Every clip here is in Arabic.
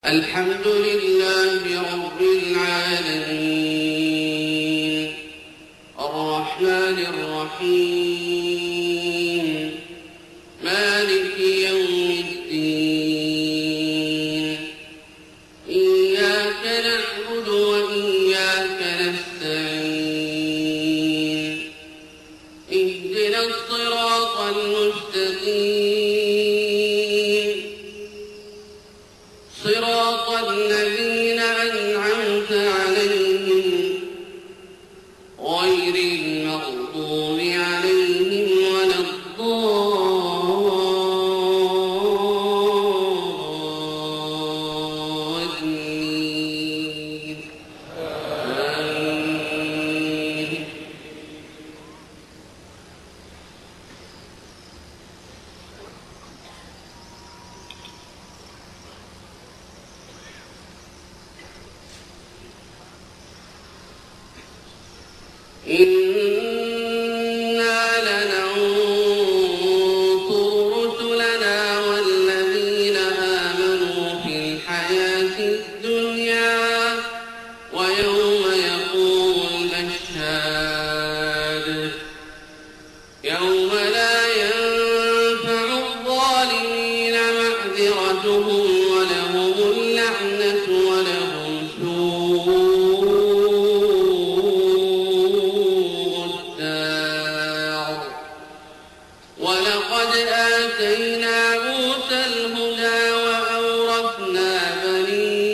الحمد لله رب العالمين الرحمن الرحيم مالك يوم الدين إياك نعبد وإياك نستعين اهدنا الصراط المستقيم صراط الذين أنعمت عليهم غير المغضوب عليهم ولا الضالين آمين. إنا لننصر رسلنا والذين آمنوا في الحياة الدنيا ويوم يقوم الأشهاد يوم لا ينفع الظالمين معذرتهم ولهم اللعنة ولهم سوء الدار. ولقد آتينا موسى الهدى وأورثنا بني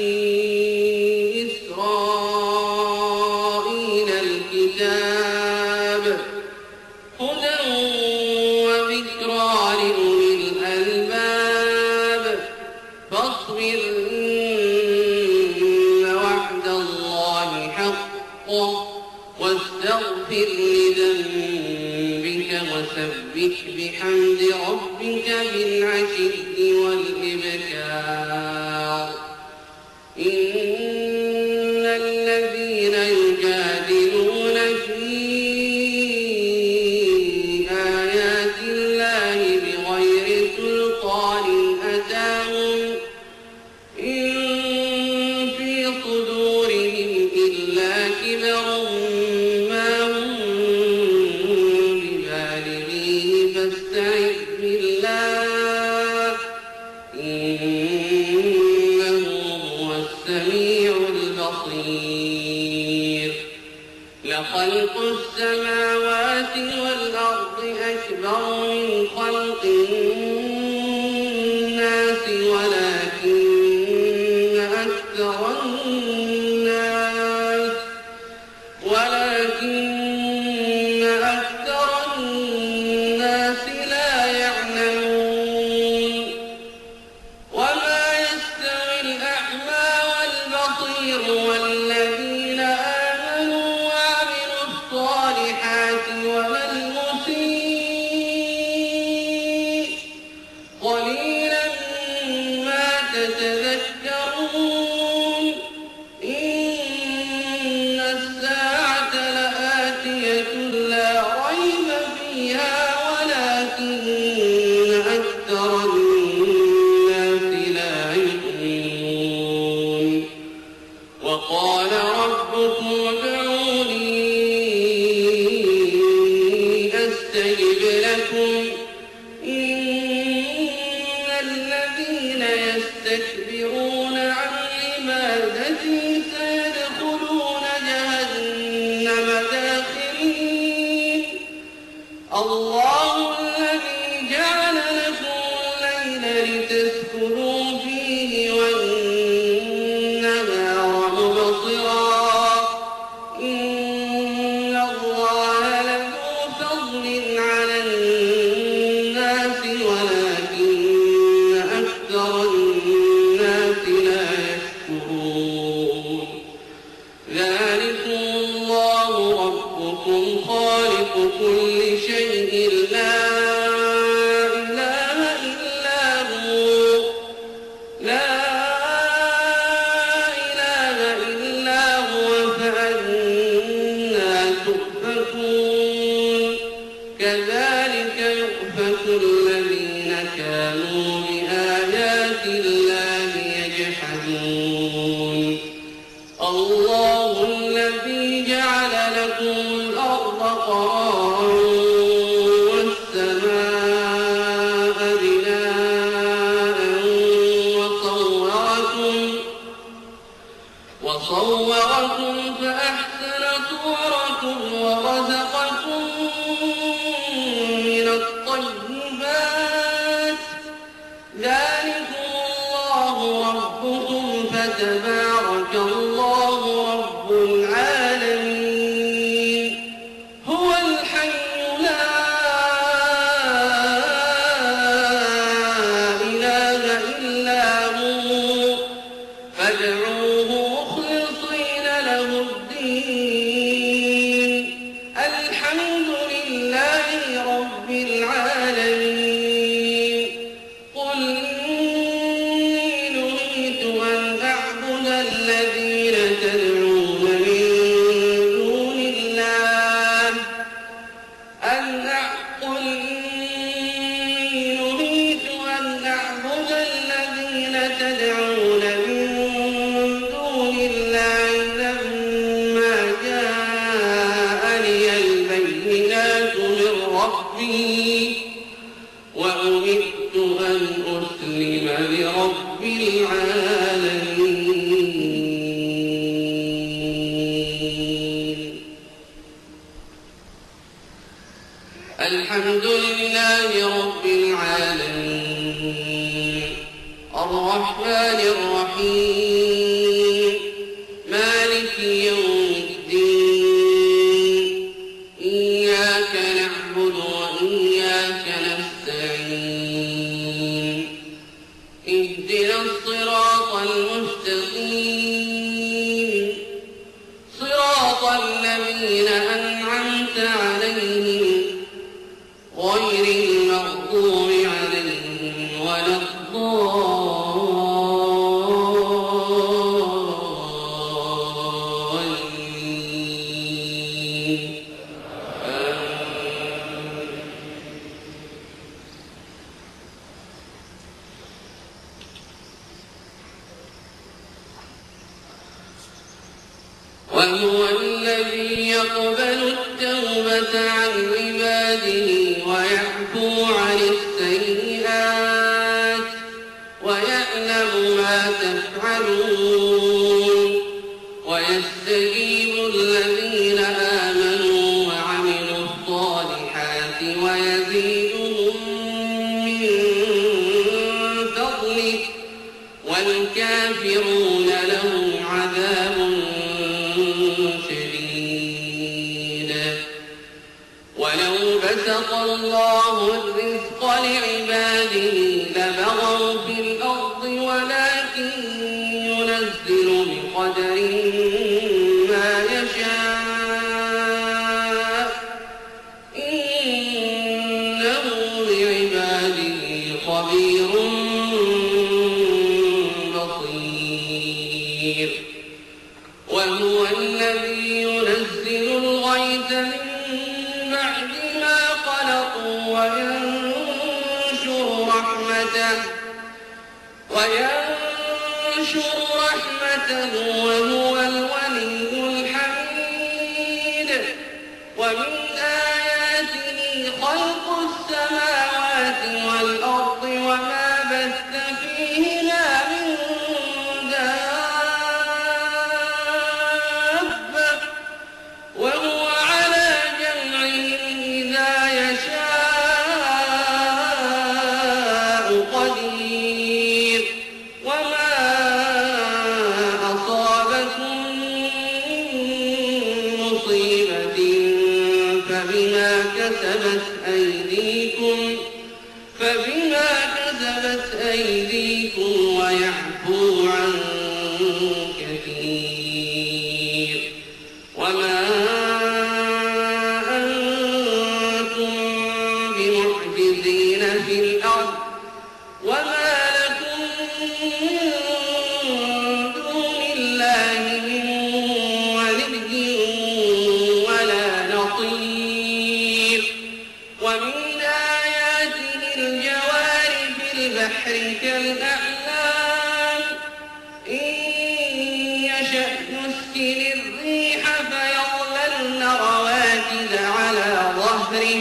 إسرائيل الكتاب هدى وذكرى لأولي الألباب. فاصبر إن وعد الله حق واستغفر لذنبك وسبح بحمد ربك بالعشي والإبكار. إن الذين يجادلون في آيات الله بغير سلطان أتاهم إن في صدورهم إلا كبر ما هم ببالغيه فاستعذ بالله إنه هو السميع البصير. لخلق السماوات والأرض أكبر من خلق الناس ولكن أكثر الناس لا يعلمون. وما يستوي الأعمى والبصير والذين آمنوا وعملوا الصالحات وما المسيء قليلا ما تتذكرون. إن الساعة لآتية لا ريب فيها ولكن أكثر الناس لا يؤمنون. وقال ربكم ادعوني أستجب لكم إن الذين يستكبرون عن عبادتي سيدخلون جهنم داخرين. الله الذي جعل لكم الليل لتسكنوا فيه والنهار مبصرا إن الله لذو فضل على الناس ولكن أكثر الناس لا يشكرون. ذلكم الله ربكم خالق كل شيء يعلمون الله الذي جعل لكم الأرض قرارا والسماء بناء وصوركم فأحسن صوركم ورزقكم من الطيبات ذلكم الله ربكم فتبارك الله رب العالمين هو الحي لا إله إلا هو فادعوه مخلصين له الدين الحمد لله رب العالمين قل إني نهيت أن أعبد الذين تدعون من دون الله لما جاءني البينات من ربي وأمرت أن أسلم لرب العالمين الحمد لله رب العالمين الرحمن الرحيم مالك يوم الدين إياك نعبد وإياك نستعين اهدنا الصراط المستقيم صراط الذين أنعمت عليهم غير المغضوب عليهم ولا الضالين وهو الذي يقبل التوبة عن عباده ويعفو عن السيئات ويعلم ما تفعلون ويستجيب الذين آمنوا وعملوا الصالحات ويزيدهم من فضله والكافرون لهم عذاب شديد ولو بسط الله الرزق لعباده لبغوا في الأرض ولكن ينزل بقدر ما يشاء إنه بعباده خبير بصير وهو الذي ينزل الغيث من بعد ما قنطوا وينشر رحمته وهو الولي الحميد ومن آياته خلق السماوات والأرض وما بث فيهما من دابة وهو على جمعهم إذا يشاء قدير وما أصابكم من مصيبة نشأ نسكن الريح فيظللن رواكد على ظهره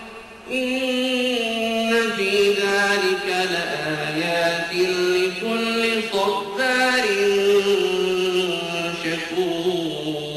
إن في ذلك لآيات لكل صبار شكور